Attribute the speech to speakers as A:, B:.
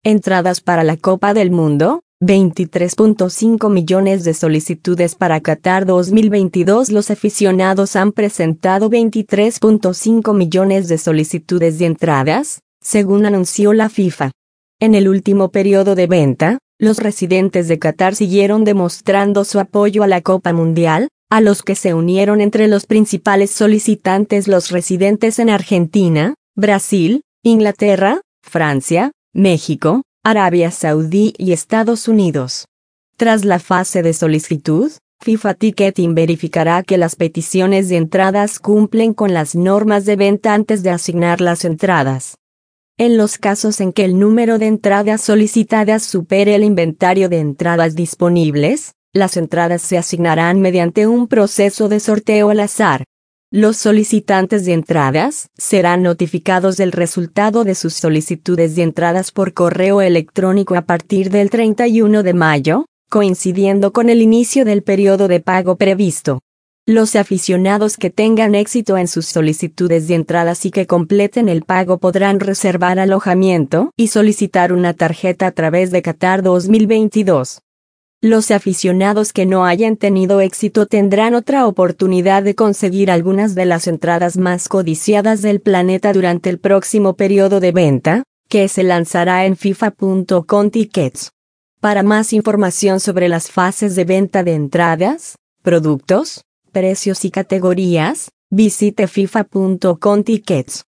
A: Entradas para la Copa del Mundo, 23.5 millones de solicitudes para Qatar 2022. Los aficionados han presentado 23.5 millones de solicitudes de entradas, según anunció la FIFA. En el último periodo de venta, los residentes de Qatar siguieron demostrando su apoyo a la Copa Mundial, a los que se unieron entre los principales solicitantes los residentes en Argentina, Brasil, Inglaterra, Francia, México, Arabia Saudí y Estados Unidos. Tras la fase de solicitud, FIFA Ticketing verificará que las peticiones de entradas cumplen con las normas de venta antes de asignar las entradas. En los casos en que el número de entradas solicitadas supere el inventario de entradas disponibles, las entradas se asignarán mediante un proceso de sorteo al azar. Los solicitantes de entradas serán notificados del resultado de sus solicitudes de entradas por correo electrónico a partir del 31 de mayo, coincidiendo con el inicio del periodo de pago previsto. Los aficionados que tengan éxito en sus solicitudes de entradas y que completen el pago podrán reservar alojamiento y solicitar una tarjeta a través de Qatar 2022. Los aficionados que no hayan tenido éxito tendrán otra oportunidad de conseguir algunas de las entradas más codiciadas del planeta durante el próximo periodo de venta, que se lanzará en FIFA.com Tickets. Para más información sobre las fases de venta de entradas, productos, precios y categorías, visite FIFA.com Tickets.